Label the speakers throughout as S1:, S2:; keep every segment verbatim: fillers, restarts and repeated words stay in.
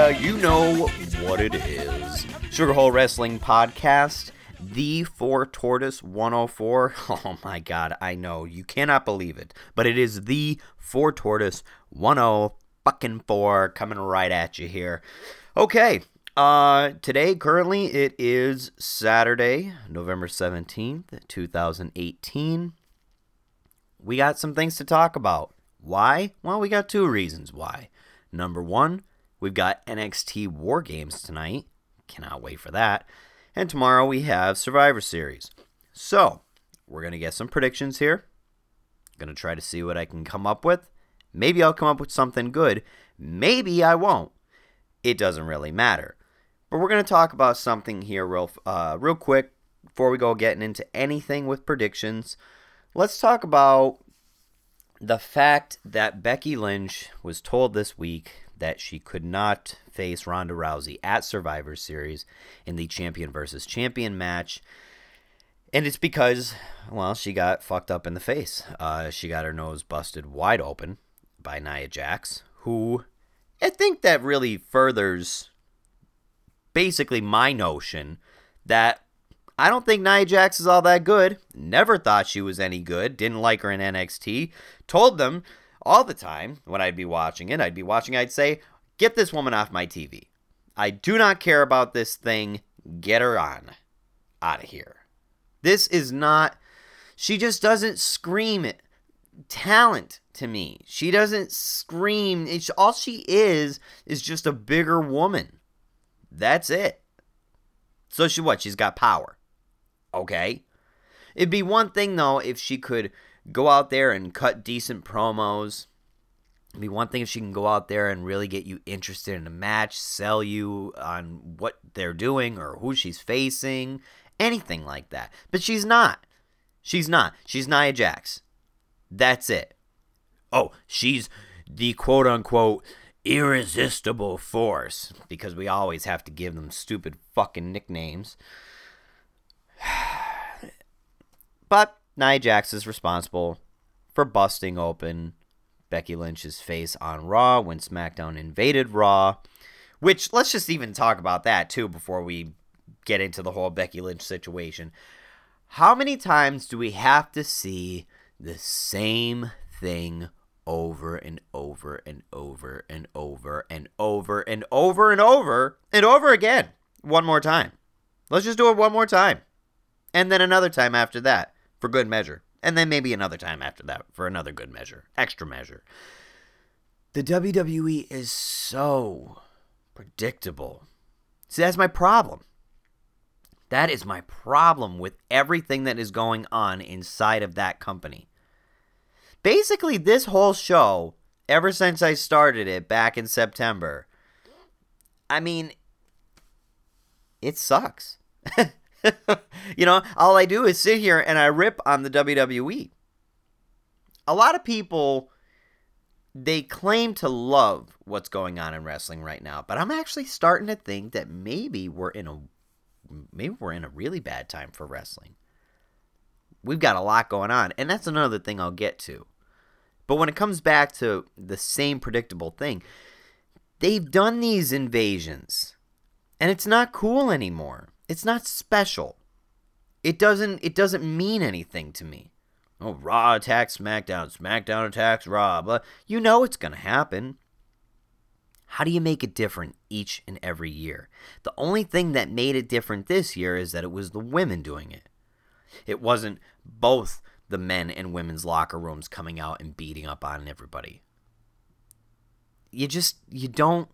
S1: Yeah, you know what it is. Sugarhole Wrestling Podcast, the Four Tortoise one oh four. Oh my god, I know, you cannot believe it, but it is the Four Tortoise one oh fucking four coming right at you here. Okay, uh, today, currently, it is Saturday, November seventeenth, twenty eighteen. We got some things to talk about. Why? Well, we got two reasons why. Number one, we've got N X T War Games tonight. Cannot wait for that. And tomorrow we have Survivor Series. So, we're going to get some predictions here. Going to try to see what I can come up with. Maybe I'll come up with something good. Maybe I won't. It doesn't really matter. But we're going to talk about something here real, uh, real quick before we go getting into anything with predictions. Let's talk about the fact that Becky Lynch was told this week that she could not face Ronda Rousey at Survivor Series in the champion versus champion match. And it's because, well, she got fucked up in the face. Uh, she got her nose busted wide open by Nia Jax, who I think that really furthers basically my notion that I don't think Nia Jax is all that good. Never thought she was any good. Didn't like her in N X T. Told them all the time when I'd be watching it, I'd be watching, I'd say, get this woman off my T V. I do not care about this thing. Get her on. Out of here. This is not, she just doesn't scream talent to me. She doesn't scream, it's, all she is is just a bigger woman. That's it. So she what? She's got power. Okay. It'd be one thing, though, if she could go out there and cut decent promos. It'd be one thing if she can go out there and really get you interested in a match, sell you on what they're doing or who she's facing, anything like that. But she's not. She's not. She's Nia Jax. That's it. Oh, she's the quote-unquote irresistible force, because we always have to give them stupid fucking nicknames. But Nia Jax is responsible for busting open Becky Lynch's face on Raw when SmackDown invaded Raw, which, let's just even talk about that too before we get into the whole Becky Lynch situation. How many times do we have to see the same thing over and over and over and over and over and over and over and over again? One more time. Let's just do it one more time. And then another time after that for good measure. And then maybe another time after that for another good measure. Extra measure. The W W E is so predictable. See, that's my problem. That is my problem with everything that is going on inside of that company. Basically, this whole show, ever since I started it back in September, I mean, it sucks. You know, all I do is sit here and I rip on the W W E. A lot of people, they claim to love what's going on in wrestling right now, but I'm actually starting to think that maybe we're in a maybe we're in a really bad time for wrestling. We've got a lot going on, and that's another thing I'll get to. But when it comes back to the same predictable thing, they've done these invasions, and it's not cool anymore. It's not special. It doesn't it doesn't mean anything to me. Oh, Raw attacks SmackDown, SmackDown attacks Raw. Blah. You know it's going to happen. How do you make it different each and every year? The only thing that made it different this year is that it was the women doing it. It wasn't both the men and women's locker rooms coming out and beating up on everybody. You just, you don't,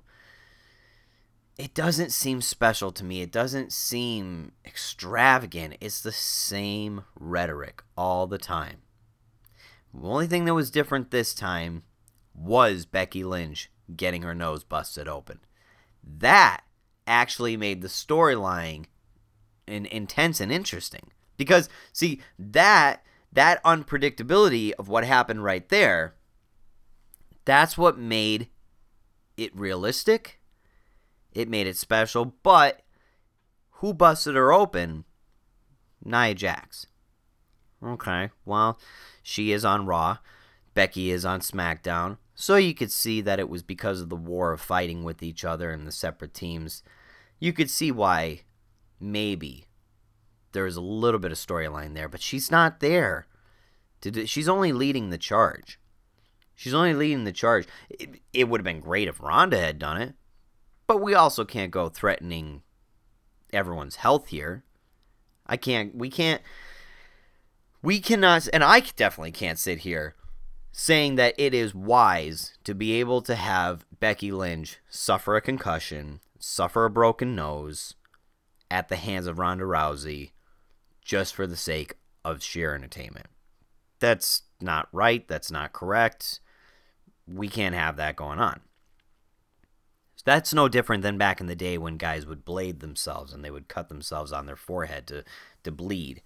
S1: it doesn't seem special to me. It doesn't seem extravagant. It's the same rhetoric all the time. The only thing that was different this time was Becky Lynch getting her nose busted open. That actually made the storyline in, intense and interesting. Because, see, that that unpredictability of what happened right there, that's what made it realistic. It made it special, but who busted her open? Nia Jax. Okay, well, she is on Raw. Becky is on SmackDown. So you could see that it was because of the war of fighting with each other and the separate teams. You could see why maybe there's a little bit of storyline there, but she's not there. She's only leading the charge. She's only leading the charge. It, it would have been great if Ronda had done it, but we also can't go threatening everyone's health here. I can't, we can't, we cannot, and I definitely can't sit here saying that it is wise to be able to have Becky Lynch suffer a concussion, suffer a broken nose at the hands of Ronda Rousey just for the sake of sheer entertainment. That's not right. That's not correct. We can't have that going on. That's no different than back in the day when guys would blade themselves and they would cut themselves on their forehead to, to bleed.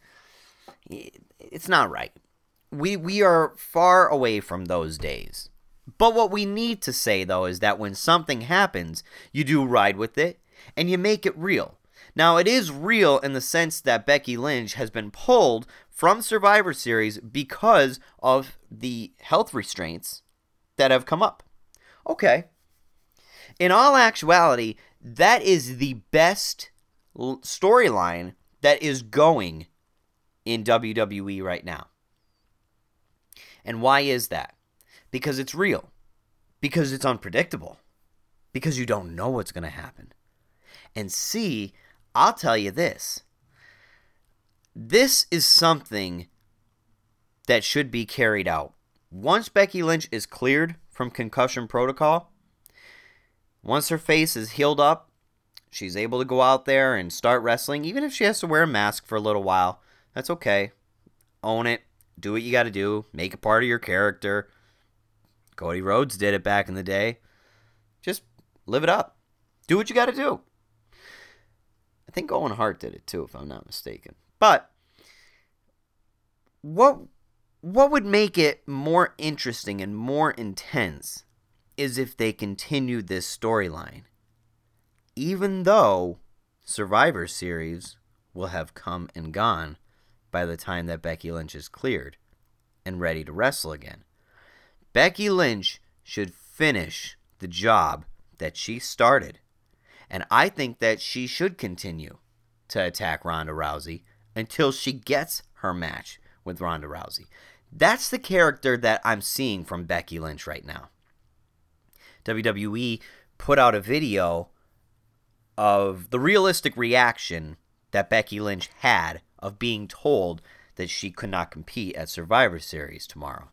S1: It's not right. We we are far away from those days. But what we need to say, though, is that when something happens, you do ride with it and you make it real. Now, it is real in the sense that Becky Lynch has been pulled from Survivor Series because of the health restraints that have come up. Okay. In all actuality, that is the best l- storyline that is going in W W E right now. And why is that? Because it's real. Because it's unpredictable. Because you don't know what's going to happen. And C, I'll tell you this. This is something that should be carried out. Once Becky Lynch is cleared from concussion protocol, once her face is healed up, she's able to go out there and start wrestling, even if she has to wear a mask for a little while. That's okay. Own it. Do what you got to do. Make it part of your character. Cody Rhodes did it back in the day. Just live it up. Do what you got to do. I think Owen Hart did it too, if I'm not mistaken. But what what would make it more interesting and more intense is if they continued this storyline. Even though Survivor Series will have come and gone by the time that Becky Lynch is cleared and ready to wrestle again. Becky Lynch should finish the job that she started. And I think that she should continue to attack Ronda Rousey until she gets her match with Ronda Rousey. That's the character that I'm seeing from Becky Lynch right now. W W E put out a video of the realistic reaction that Becky Lynch had of being told that she could not compete at Survivor Series tomorrow.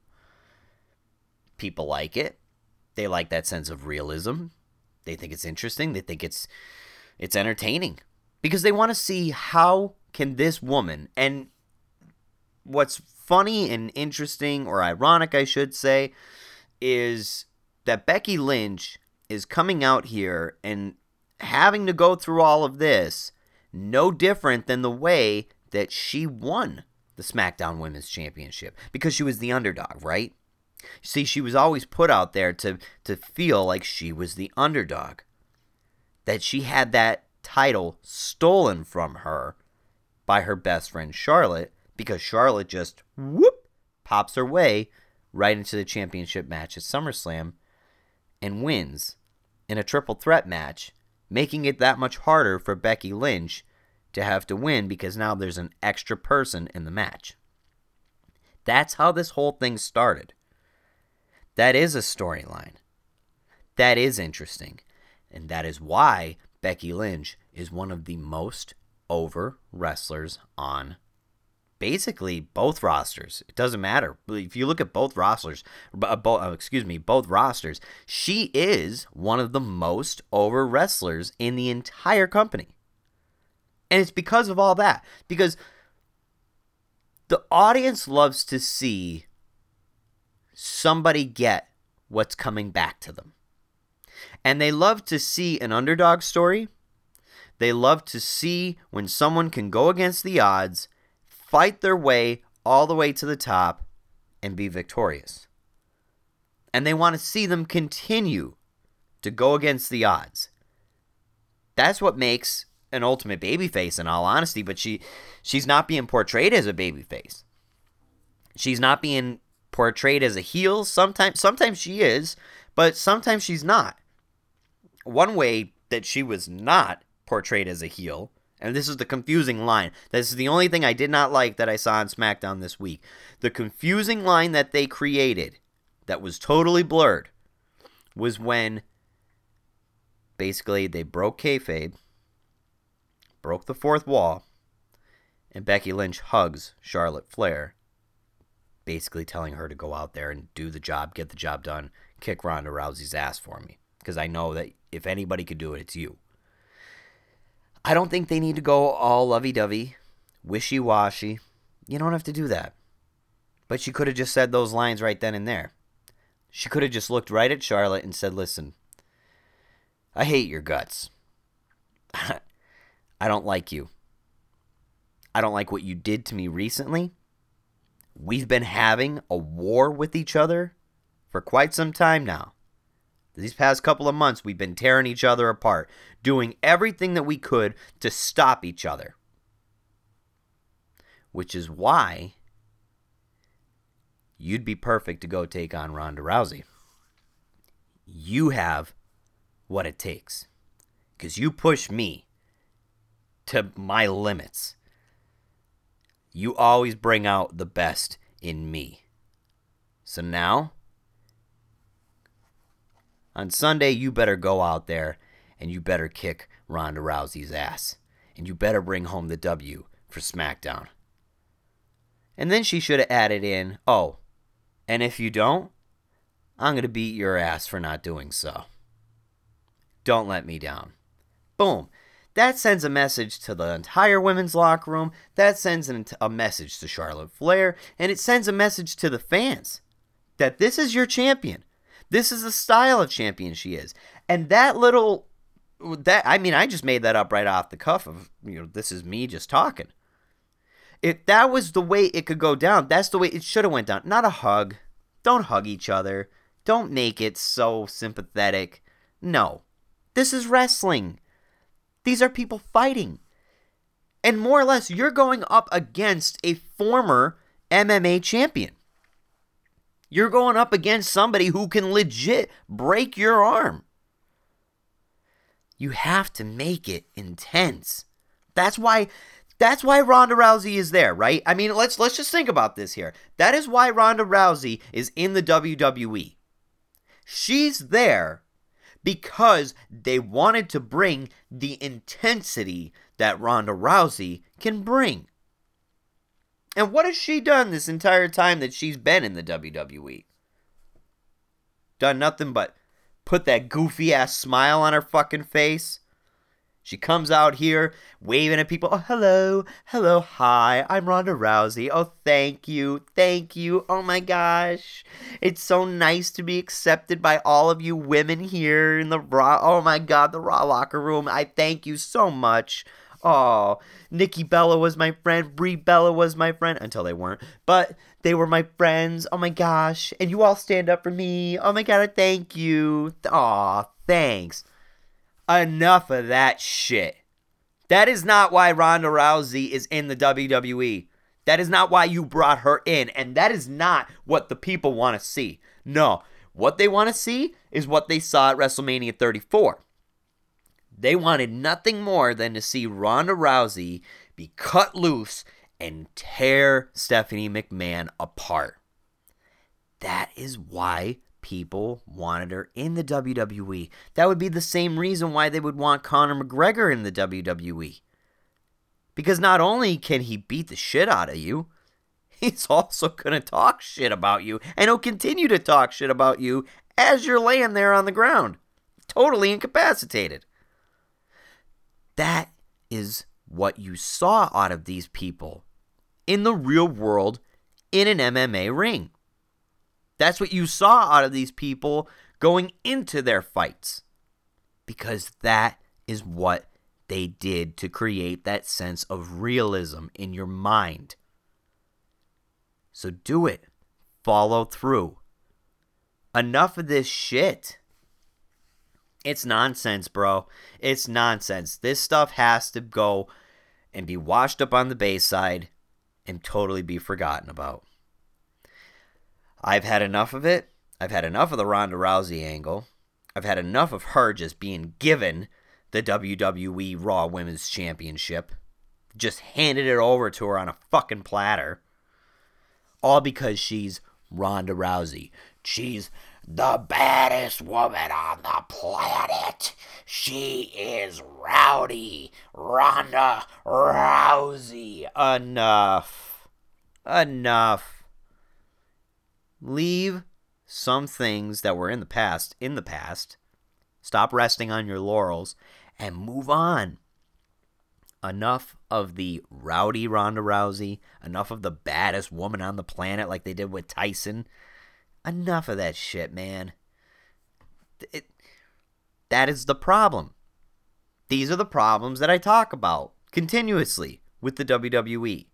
S1: People like it. They like that sense of realism. They think it's interesting. They think it's it's entertaining. Because they want to see how can this woman, and what's funny and interesting, or ironic I should say, is that Becky Lynch is coming out here and having to go through all of this no different than the way that she won the SmackDown Women's Championship. Because she was the underdog, right? See, she was always put out there to, to feel like she was the underdog. That she had that title stolen from her by her best friend Charlotte, because Charlotte just, whoop, pops her way right into the championship match at SummerSlam and wins in a triple threat match, making it that much harder for Becky Lynch to have to win because now there's an extra person in the match. That's how this whole thing started. That is a storyline. That is interesting. And that is why Becky Lynch is one of the most over wrestlers on basically both rosters. It doesn't matter. If you look at both rosters, both, excuse me, both rosters, she is one of the most over wrestlers in the entire company. And it's because of all that. Because the audience loves to see somebody get what's coming back to them. And they love to see an underdog story. They love to see when someone can go against the odds, fight their way all the way to the top, and be victorious. And they want to see them continue to go against the odds. That's what makes an ultimate babyface, in all honesty, but she she's not being portrayed as a babyface. She's not being portrayed as a heel. Sometimes, sometimes she is, but sometimes she's not. One way that she was not portrayed as a heel, and this is the confusing line. This is the only thing I did not like that I saw on SmackDown this week. The confusing line that they created that was totally blurred was when basically they broke kayfabe, broke the fourth wall, and Becky Lynch hugs Charlotte Flair, basically telling her to go out there and do the job, get the job done, kick Ronda Rousey's ass for me. Because I know that if anybody could do it, it's you. I don't think they need to go all lovey-dovey, wishy-washy. You don't have to do that. But she could have just said those lines right then and there. She could have just looked right at Charlotte and said, listen, I hate your guts. I don't like you. I don't like what you did to me recently. We've been having a war with each other for quite some time now. These past couple of months, we've been tearing each other apart, doing everything that we could to stop each other. Which is why you'd be perfect to go take on Ronda Rousey. You have what it takes. Because you push me to my limits. You always bring out the best in me. So now, on Sunday, you better go out there and you better kick Ronda Rousey's ass. And you better bring home the W for SmackDown. And then she should have added in, oh, and if you don't, I'm going to beat your ass for not doing so. Don't let me down. Boom. That sends a message to the entire women's locker room. That sends a message to Charlotte Flair. And it sends a message to the fans that this is your champion. This is the style of champion she is. And that little, that I mean, I just made that up right off the cuff of, you know, this is me just talking. If that was the way it could go down, that's the way it should have went down. Not a hug. Don't hug each other. Don't make it so sympathetic. No. This is wrestling. These are people fighting. And more or less, you're going up against a former M M A champion. You're going up against somebody who can legit break your arm. You have to make it intense. That's why that's why Ronda Rousey is there, right? I mean, let's let's just think about this here. That is why Ronda Rousey is in the W W E. She's there because they wanted to bring the intensity that Ronda Rousey can bring. And what has she done this entire time that she's been in the W W E? Done nothing but put that goofy-ass smile on her fucking face. She comes out here waving at people. Oh, hello. Hello. Hi. I'm Ronda Rousey. Oh, thank you. Thank you. Oh, my gosh. It's so nice to be accepted by all of you women here in the Raw. Oh, my God. The Raw locker room. I thank you so much. Oh, Nikki Bella was my friend. Brie Bella was my friend. Until they weren't. But they were my friends. Oh, my gosh. And you all stand up for me. Oh, my God. Thank you. Aw, thanks. Enough of that shit. That is not why Ronda Rousey is in the W W E. That is not why you brought her in. And that is not what the people want to see. No. What they want to see is what they saw at WrestleMania thirty-four. They wanted nothing more than to see Ronda Rousey be cut loose and tear Stephanie McMahon apart. That is why people wanted her in the W W E. That would be the same reason why they would want Conor McGregor in the W W E. Because not only can he beat the shit out of you, he's also going to talk shit about you, and he'll continue to talk shit about you as you're laying there on the ground, totally incapacitated. That is what you saw out of these people in the real world in an M M A ring. That's what you saw out of these people going into their fights. Because that is what they did to create that sense of realism in your mind. So do it. Follow through. Enough of this shit. It's nonsense, bro. It's nonsense. This stuff has to go and be washed up on the Bayside and totally be forgotten about. I've had enough of it. I've had enough of the Ronda Rousey angle. I've had enough of her just being given the W W E Raw Women's Championship. Just handed it over to her on a fucking platter. All because she's Ronda Rousey. She's the baddest woman on the planet. She is Rowdy Ronda Rousey. Enough. Enough. Leave some things that were in the past in the past. Stop resting on your laurels and move on. Enough of the rowdy Ronda Rousey. Enough of the baddest woman on the planet like they did with Tyson. Enough of that shit, man. It, that is the problem. These are the problems that I talk about continuously with the W W E.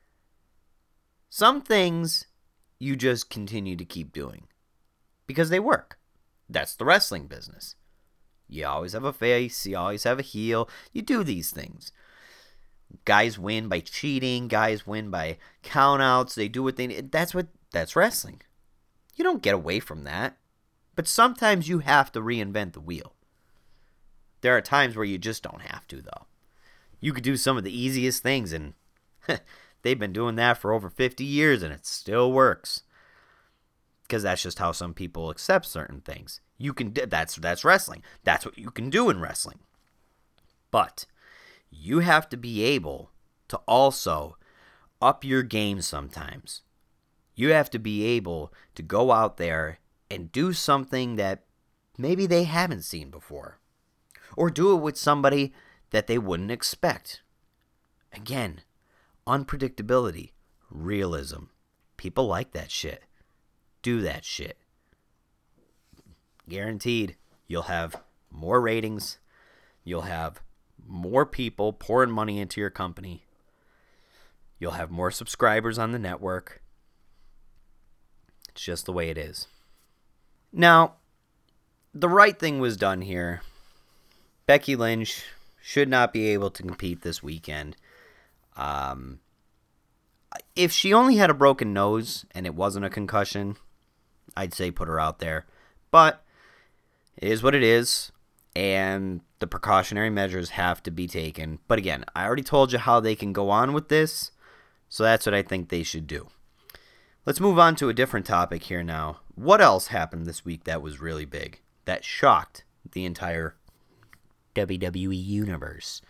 S1: Some things you just continue to keep doing because they work. That's the wrestling business. You always have a face. You always have a heel. You do these things. Guys win by cheating. Guys win by countouts. They do what they need. That's what. That's wrestling. You don't get away from that. But sometimes you have to reinvent the wheel. There are times where you just don't have to, though. You could do some of the easiest things, and they've been doing that for over fifty years, and it still works. Because that's just how some people accept certain things. You can. That's that's wrestling. That's what you can do in wrestling. But you have to be able to also up your game sometimes. You have to be able to go out there and do something that maybe they haven't seen before. Or do it with somebody that they wouldn't expect. Again, unpredictability, realism. People like that shit. Do that shit. Guaranteed, you'll have more ratings. You'll have more people pouring money into your company. You'll have more subscribers on the network. It's just the way it is. Now, the right thing was done here. Becky Lynch should not be able to compete this weekend. Um, if she only had a broken nose and it wasn't a concussion, I'd say put her out there. But it is what it is, and the precautionary measures have to be taken. But again, I already told you how they can go on with this, so that's what I think they should do. Let's move on to a different topic here now. What else happened this week that was really big, that shocked the entire W W E universe?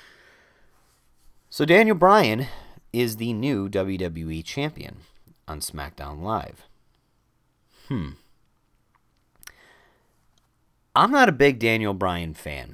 S1: So Daniel Bryan is the new W W E champion on SmackDown Live. Hmm. I'm not a big Daniel Bryan fan.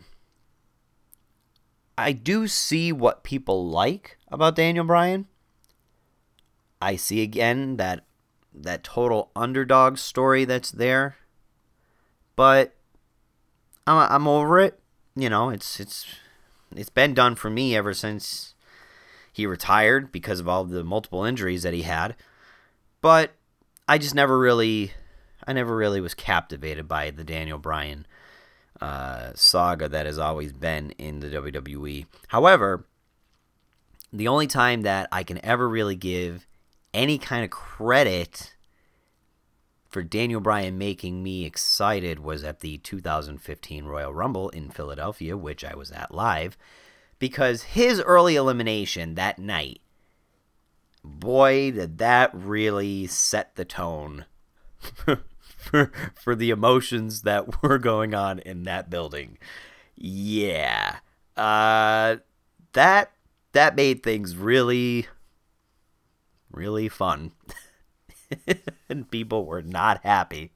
S1: I do see what people like about Daniel Bryan. I see again that that total underdog story that's there. But I'm I'm over it. You know, it's it's it's been done for me ever since he retired because of all the multiple injuries that he had. But I just never really I never really was captivated by the Daniel Bryan uh, saga that has always been in the W W E. However, the only time that I can ever really give any kind of credit for Daniel Bryan making me excited was at the two thousand fifteen Royal Rumble in Philadelphia, which I was at live, because his early elimination that night, boy, did that really set the tone for, for the emotions that were going on in that building. Yeah. Uh, that, that made things really, really fun. And people were not happy.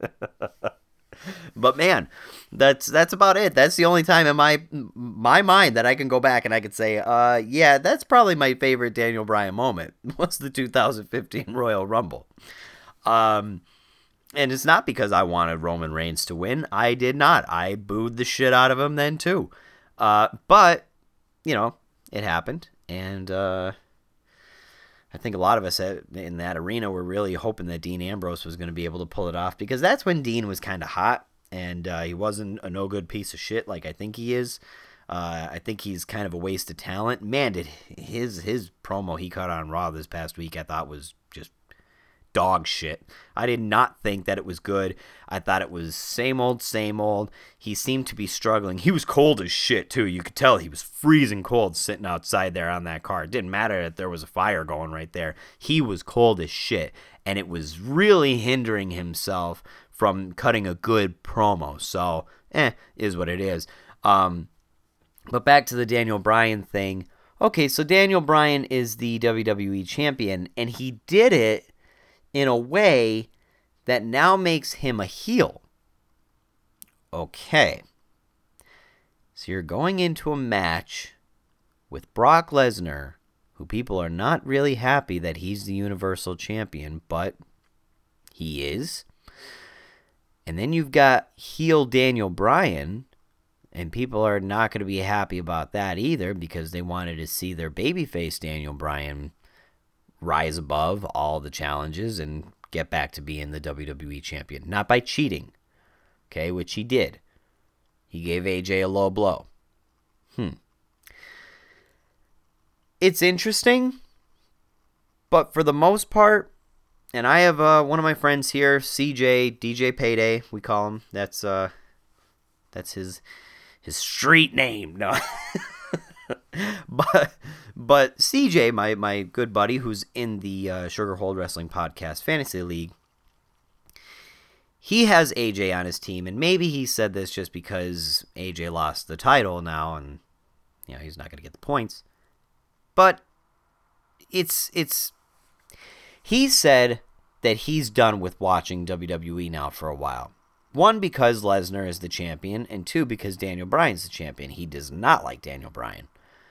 S1: But man, that's that's about it. That's the only time in my my mind that I can go back and I could say, uh, yeah, that's probably my favorite Daniel Bryan moment was the two thousand fifteen Royal Rumble. Um, and it's not because I wanted Roman Reigns to win. I did not. I booed the shit out of him then too. Uh, but you know, it happened, and uh, I think a lot of us in that arena were really hoping that Dean Ambrose was going to be able to pull it off, because that's when Dean was kind of hot, and uh, he wasn't a no-good piece of shit like I think he is. Uh, I think he's kind of a waste of talent. Man, did his his promo he cut on Raw this past week I thought was just dog shit. I did not think that it was good. I thought it was same old, same old. He seemed to be struggling. He was cold as shit, too. You could tell he was freezing cold sitting outside there on that car. It didn't matter that there was a fire going right there. He was cold as shit, and it was really hindering himself from cutting a good promo. So, eh, is what it is. Um, but back to the Daniel Bryan thing. Okay, so Daniel Bryan is the W W E champion, and he did it in a way that now makes him a heel. Okay. So you're going into a match with Brock Lesnar, who people are not really happy that he's the Universal Champion, but he is. And then you've got heel Daniel Bryan, and people are not going to be happy about that either because they wanted to see their babyface Daniel Bryan rise above all the challenges and get back to being the W W E champion. Not by cheating, okay, which he did. He gave A J a low blow. Hmm. It's interesting, but for the most part, and I have uh, one of my friends here, C J, D J Payday, we call him. That's uh, that's his his street name. No. but but C J, my, my good buddy, who's in the uh, Sugarhold Wrestling Podcast Fantasy League, he has A J on his team, and maybe he said this just because A J lost the title now, and you know he's not going to get the points. But it's it's he said that he's done with watching W W E now for a while. One, because Lesnar is the champion, and two, because Daniel Bryan's the champion. He does not like Daniel Bryan.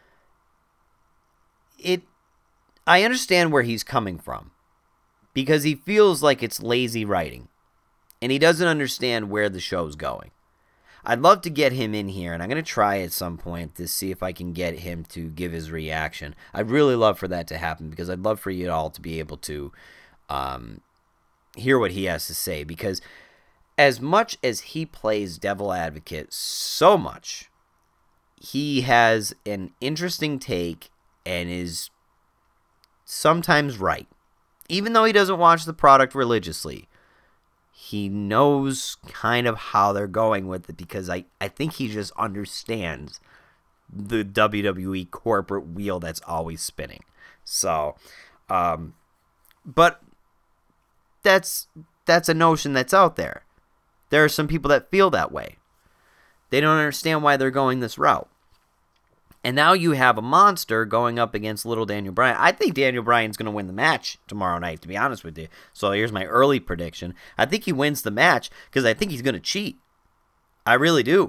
S1: It, I understand where he's coming from, because he feels like it's lazy writing, and he doesn't understand where the show's going. I'd love to get him in here, and I'm going to try at some point to see if I can get him to give his reaction. I'd really love for that to happen, because I'd love for you all to be able to um, hear what he has to say, because as much as he plays devil advocate so much, he has an interesting take and is sometimes right. Even though he doesn't watch the product religiously, he knows kind of how they're going with it, because I, I think he just understands the W W E corporate wheel that's always spinning. So, um, but that's that's a notion that's out there. There are some people that feel that way. They don't understand why they're going this route. And now you have a monster going up against little Daniel Bryan. I think Daniel Bryan's going to win the match tomorrow night, to be honest with you. So here's my early prediction. I think he wins the match because I think he's going to cheat. I really do.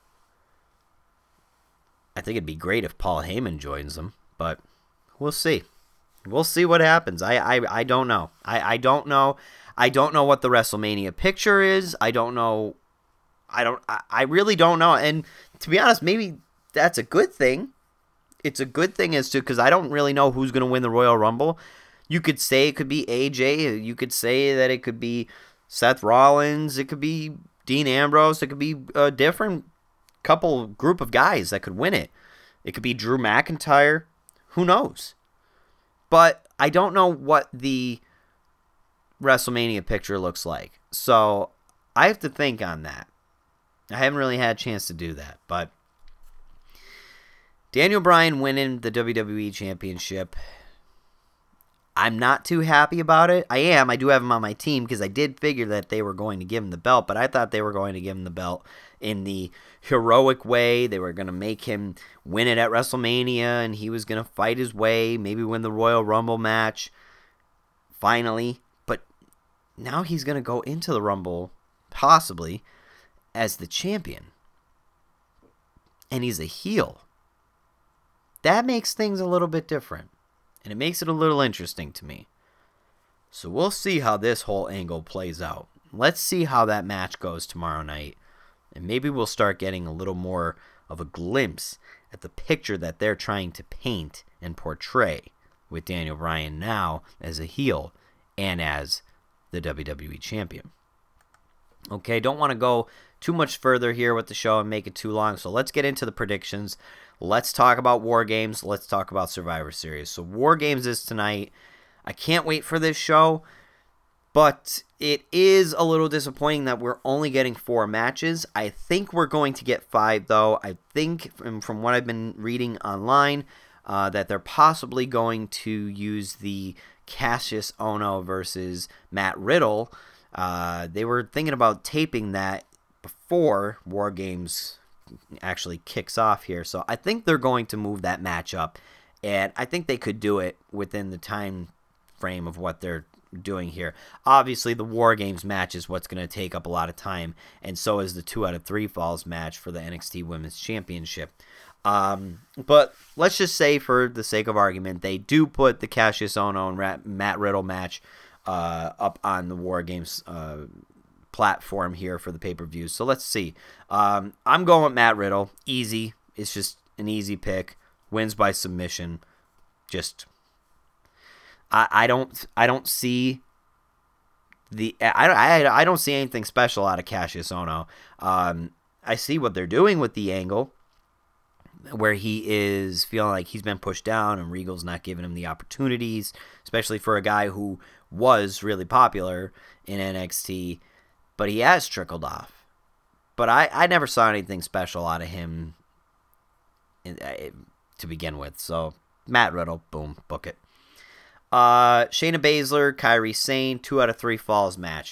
S1: I think it'd be great if Paul Heyman joins them, but we'll see. We'll see what happens. I I, I don't know. I, I don't know. I don't know what the WrestleMania picture is. I don't know. I don't. I, I really don't know. And to be honest, maybe that's a good thing. It's a good thing as to, because I don't really know who's going to win the Royal Rumble. You could say it could be A J. You could say that it could be Seth Rollins. It could be Dean Ambrose. It could be a different couple group of guys that could win it. It could be Drew McIntyre. Who knows? But I don't know what the WrestleMania picture looks like. So I have to think on that. I haven't really had a chance to do that, but Daniel Bryan winning the W W E Championship, I'm not too happy about it. I am. I do have him on my team because I did figure that they were going to give him the belt, but I thought they were going to give him the belt in the heroic way. They were going to make him win it at WrestleMania, and he was going to fight his way, maybe win the Royal Rumble match, finally. But now he's going to go into the Rumble, possibly, as the champion. And he's a heel. That makes things a little bit different, and it makes it a little interesting to me. So we'll see how this whole angle plays out. Let's see how that match goes tomorrow night, and maybe we'll start getting a little more of a glimpse at the picture that they're trying to paint and portray with Daniel Bryan now as a heel and as the W W E champion. Okay, don't want to go too much further here with the show and make it too long, so let's get into the predictions. Let's talk about War Games. Let's talk about Survivor Series. So War Games is tonight. I can't wait for this show. But it is a little disappointing that we're only getting four matches. I think we're going to get five, though. I think from, from what I've been reading online, uh, that they're possibly going to use the Cassius Ohno versus Matt Riddle. Uh, they were thinking about taping that before War Games actually kicks off here. So I think they're going to move that match up. And I think they could do it within the time frame of what they're doing here. Obviously, the War Games match is what's going to take up a lot of time, and so is the two out of three falls match for the N X T Women's Championship. Um, but let's just say, for the sake of argument, they do put the Cassius Ohno and Matt Riddle match uh, up on the War Games uh, platform here for the pay-per-view. So let's see. Um, I'm going with Matt Riddle. Easy. It's just an easy pick. Wins by submission. Just I, I don't I don't see the I, I, I don't see anything special out of Cassius Ohno. Um, I see what they're doing with the angle where he is feeling like he's been pushed down and Regal's not giving him the opportunities, especially for a guy who was really popular in N X T, but he has trickled off. But I, I never saw anything special out of him in, in, to begin with. So Matt Riddle, boom, book it. Uh, Shayna Baszler, Kairi Sane, two out of three falls match.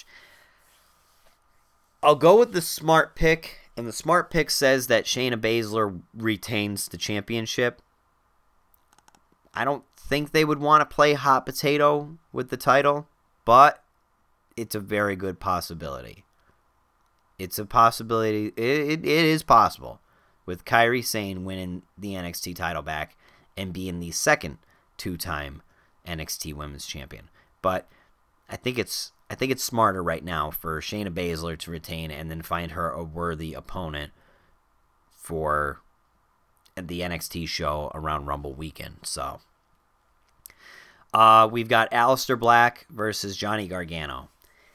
S1: I'll go with the smart pick, and the smart pick says that Shayna Baszler retains the championship. I don't think they would want to play hot potato with the title, but it's a very good possibility. It's a possibility. It, it, it is possible with Kairi Sane winning the N X T title back and being the second two-time N X T Women's Champion. But I think it's I think it's smarter right now for Shayna Baszler to retain and then find her a worthy opponent for the N X T show around Rumble weekend. So uh, we've got Aleister Black versus Johnny Gargano.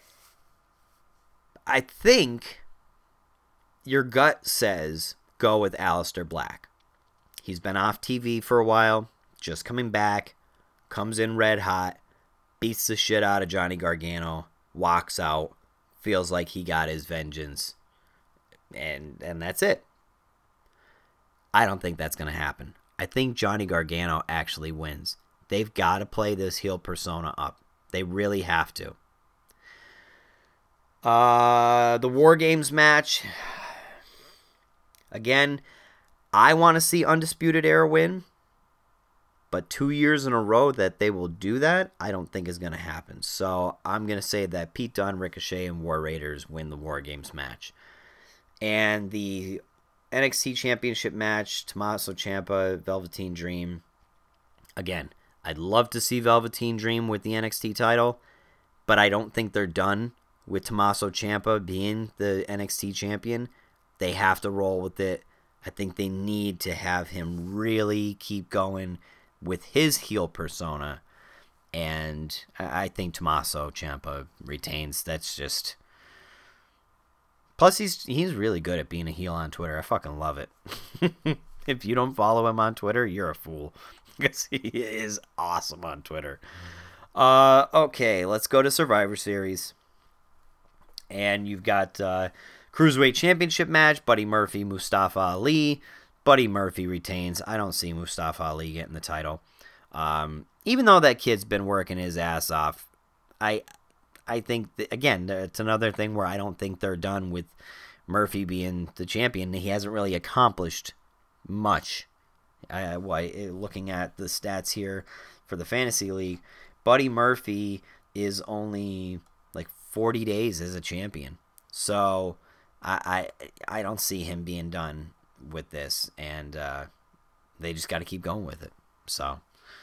S1: I think your gut says go with Aleister Black. He's been off T V for a while, just coming back. Comes in red hot, beats the shit out of Johnny Gargano, walks out, feels like he got his vengeance, and and that's it. I don't think that's going to happen. I think Johnny Gargano actually wins. They've got to play this heel persona up. They really have to. Uh, the War Games match. Again, I want to see Undisputed Era win. But two years in a row that they will do that, I don't think is going to happen. So I'm going to say that Pete Dunne, Ricochet, and War Raiders win the War Games match. And the N X T Championship match, Tommaso Ciampa, Velveteen Dream. Again, I'd love to see Velveteen Dream with the N X T title, but I don't think they're done with Tommaso Ciampa being the N X T champion. They have to roll with it. I think they need to have him really keep going with his heel persona, and I think Tommaso Ciampa retains. That's just... Plus, he's he's really good at being a heel on Twitter. I fucking love it. If you don't follow him on Twitter, you're a fool, because he is awesome on Twitter. Uh, okay, let's go to Survivor Series. And you've got uh, Cruiserweight Championship match, Buddy Murphy, Mustafa Ali. Buddy Murphy retains. I don't see Mustafa Ali getting the title. Um, even though that kid's been working his ass off, I I think, that, again, it's another thing where I don't think they're done with Murphy being the champion. He hasn't really accomplished much. I, why, looking at the stats here for the Fantasy League, Buddy Murphy is only like forty days as a champion. So I I, I don't see him being done with this, and uh, they just got to keep going with it. So,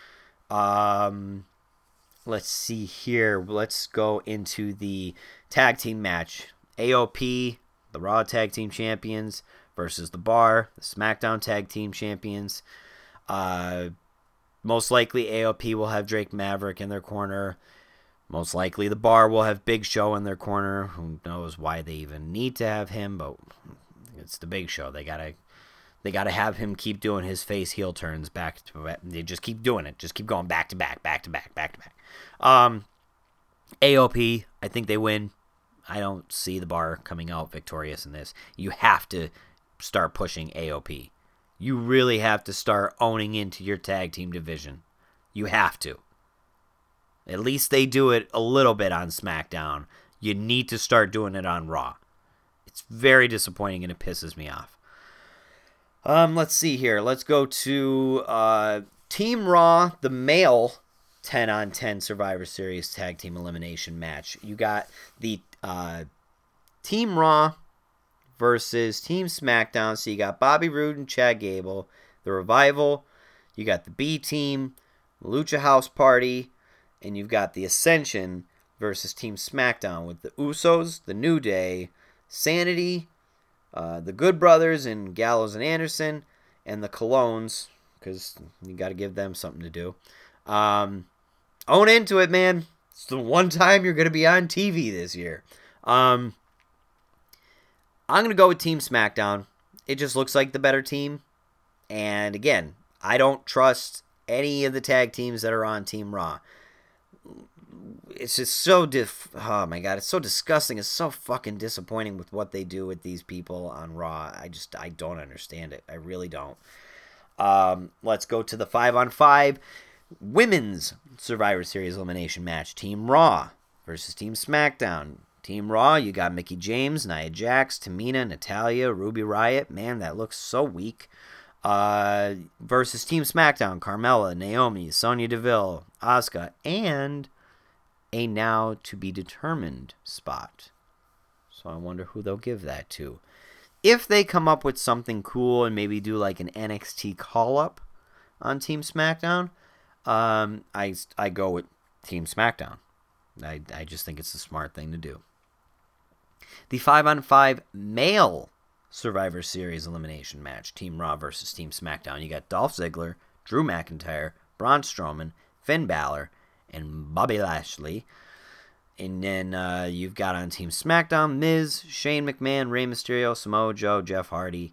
S1: um, let's see here. Let's go into the tag team match. A O P, the Raw Tag Team Champions, versus the Bar, the SmackDown Tag Team Champions. Uh, most likely A O P will have Drake Maverick in their corner. Most likely the Bar will have Big Show in their corner. Who knows why they even need to have him, but it's the Big Show. They gotta They got to have him keep doing his face heel turns back to back. They just keep doing it. Just keep going back to back, back to back, back to back. Um, A O P I think they win. I don't see the bar coming out victorious in this. You have to start pushing A O P. You really have to start owning into your tag team division. You have to. At least they do it a little bit on SmackDown. You need to start doing it on Raw. It's very disappointing and it pisses me off. Um, let's see here. Let's go to uh, Team Raw, the male ten on ten Survivor Series Tag Team Elimination match. You got the uh, Team Raw versus Team SmackDown. So you got Bobby Roode and Chad Gable, the Revival. You got the B Team, Lucha House Party, and you've got the Ascension versus Team SmackDown with the Usos, the New Day, Sanity, uh, the Good Brothers and Gallows and Anderson, and the Colognes, because you got to give them something to do. Um, own into it, man. It's the one time you're going to be on T V this year. Um, I'm going to go with Team SmackDown. It just looks like the better team. And again, I don't trust any of the tag teams that are on Team Raw. It's just so diff. Oh my god, it's so disgusting. It's so fucking disappointing with what they do with these people on Raw. I just, I don't understand it. I really don't. Um, let's go to the five on five women's Survivor Series elimination match. Team Raw versus Team SmackDown. Team Raw, you got Mickie James, Nia Jax, Tamina, Natalya, Ruby Riott. Man, that looks so weak. Uh, versus Team SmackDown, Carmella, Naomi, Sonya Deville, Asuka, and a now to be determined spot. So I wonder who they'll give that to. If they come up with something cool and maybe do like an N X T call-up on Team SmackDown, um, I, I go with Team SmackDown. I, I just think it's the smart thing to do. The five on five male Survivor Series elimination match. Team Raw versus Team SmackDown. You got Dolph Ziggler, Drew McIntyre, Braun Strowman, Finn Balor, and Bobby Lashley. And then uh, you've got on Team SmackDown, Miz, Shane McMahon, Rey Mysterio, Samoa Joe, Jeff Hardy.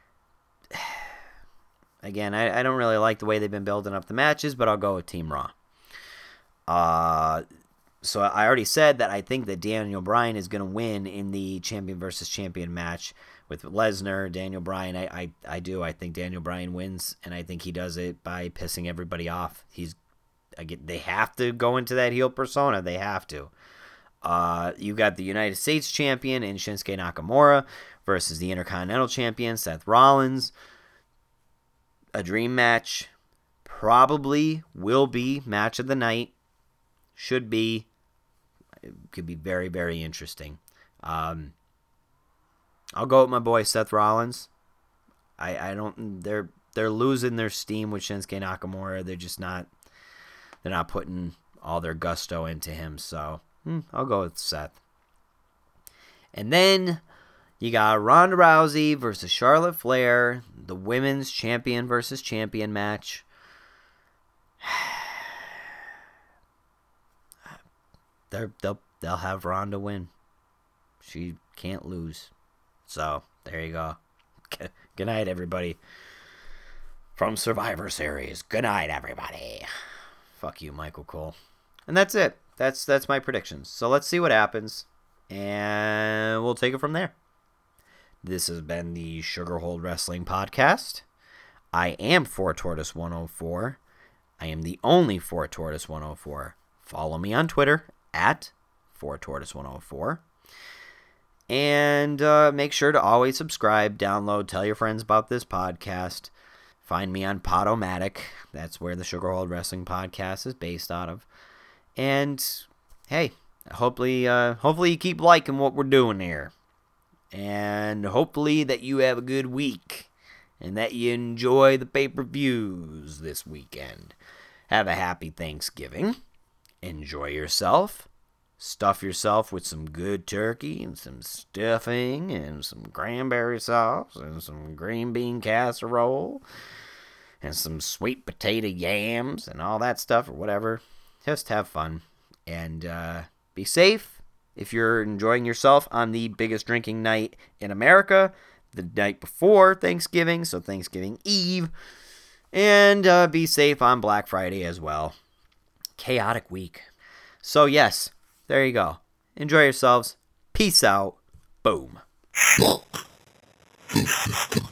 S1: Again, I, I don't really like the way they've been building up the matches, but I'll go with Team Raw. Uh, so I already said that I think that Daniel Bryan is going to win in the champion versus champion match with Lesnar, Daniel Bryan. I, I, I do. I think Daniel Bryan wins, and I think he does it by pissing everybody off. He's again, they have to go into that heel persona. They have to. Uh, you got the United States champion in Shinsuke Nakamura versus the Intercontinental champion Seth Rollins. A dream match. Probably will be match of the night. Should be. It could be very, very interesting. Um, I'll go with my boy Seth Rollins. I, I don't. They're they're losing their steam with Shinsuke Nakamura. They're just not. They're not putting all their gusto into him. So hmm, I'll go with Seth. And then you got Ronda Rousey versus Charlotte Flair, the women's champion versus champion match. They're, they'll they'll have Ronda win. She can't lose. So there you go. Good night, everybody. From Survivor Series. Good night, everybody. Fuck you, Michael Cole. And that's it. That's that's my predictions. So let's see what happens, and we'll take it from there. This has been the Sugarhold Wrestling Podcast. I am four Tortoise one oh four. I am the only four Tortoise one oh four. Follow me on Twitter at four Tortoise one oh four. And uh, make sure to always subscribe, download, tell your friends about this podcast. Find me on Podomatic. That's where the Sugarhold Wrestling Podcast is based out of. And hey, hopefully, uh, hopefully you keep liking what we're doing here. And hopefully that you have a good week. And that you enjoy the pay-per-views this weekend. Have a happy Thanksgiving. Enjoy yourself. Stuff yourself with some good turkey and some stuffing and some cranberry sauce and some green bean casserole and some sweet potato yams and all that stuff or whatever. Just have fun and uh, be safe if you're enjoying yourself on the biggest drinking night in America, the night before Thanksgiving, so Thanksgiving Eve, and uh, be safe on Black Friday as well. Chaotic week. So yes, there you go. Enjoy yourselves. Peace out. Boom.